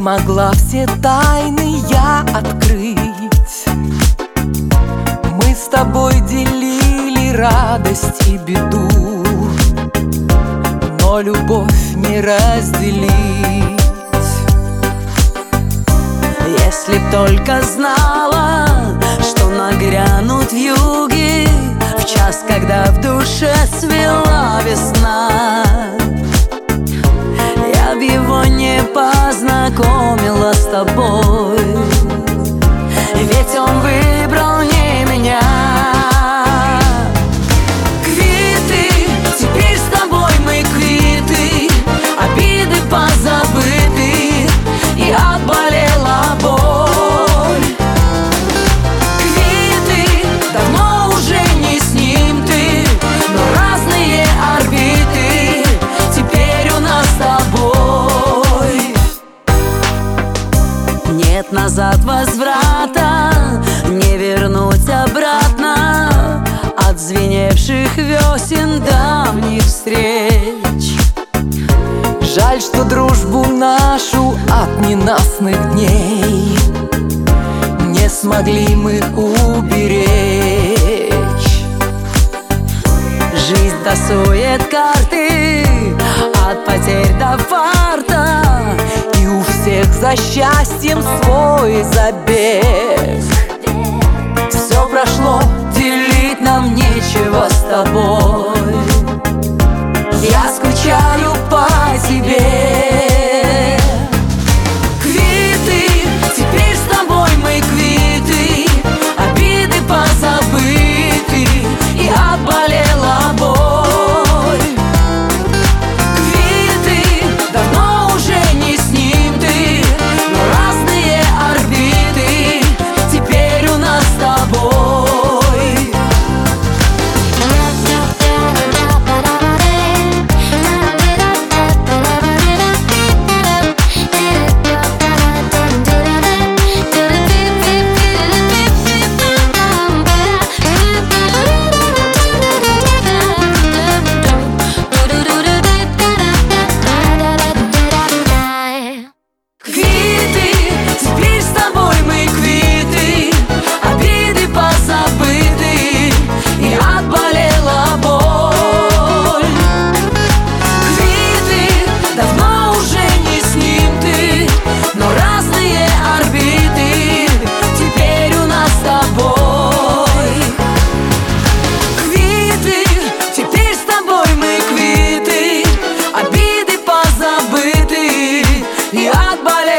могла все тайны я открыть. Мы с тобой делили радость и беду, но любовь не разделить. Если б только знала, что нагрянут вьюги в час, когда в душе свела весна, я б его не познакомила с тобой, ведь он выбрал не меня. Квиты, теперь с тобой мы квиты, обиды позабыты, и отболела боль. Квиты, давно уже не с ним ты, но разные орбиты теперь у нас с тобой. Нет назад возврата, не вернуть обратно от звеневших весен давних встреч. Жаль, что дружбу нашу от ненастных дней не смогли мы уберечь. Жизнь тасует карты от потерь до фарта, и у всех за счастьем свой забег. все прошло, делить нам нечего с тобой. Я скучаю по тебе. Квиты, теперь с тобой мы квиты, обиды позабыты, и отболела боль. Квиты, давно уже не с ним ты, но разные орбиты теперь у нас с тобой. И отболела.